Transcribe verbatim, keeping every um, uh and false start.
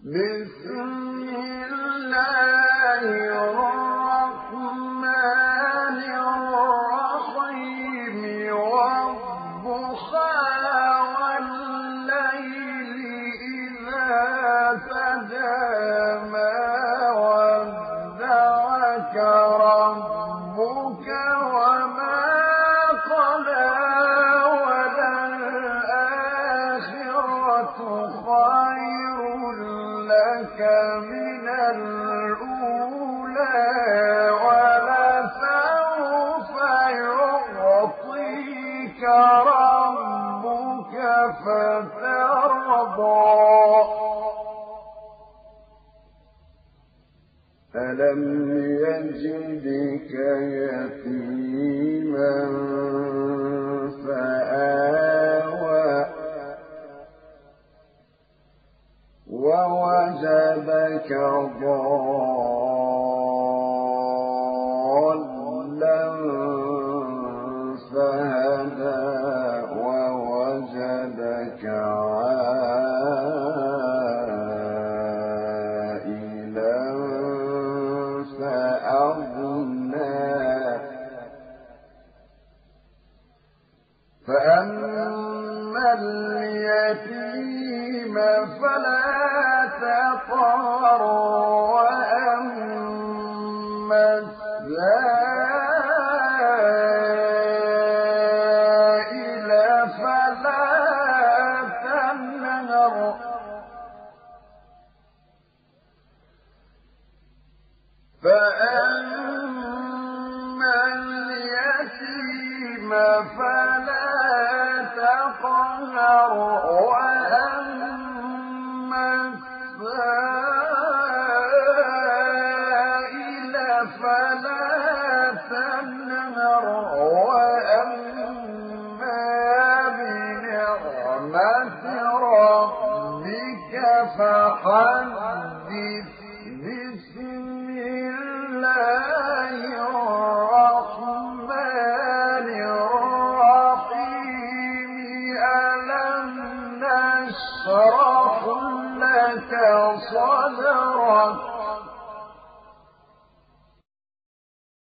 بسم الله الرحمن الرحيم والضحى والليل إذا سجى ما ودعك ربك وما قلى وللآخرة خير لك من الأولى ولسوف يعطيك ربك فترضى ألم يجدك يتيما فآوى ووجدك ضالا فهدى ووجدك عائلا فأغنى فأما اليتيم فلا تقهر وأما السائل فلا تنهر فأما اليتيم فلا تقهر وأما السائل فلا تنهر وأما بنعمة ربك فحدث بسم الله الرحمن الرحيم ألم نشرح لك صدرك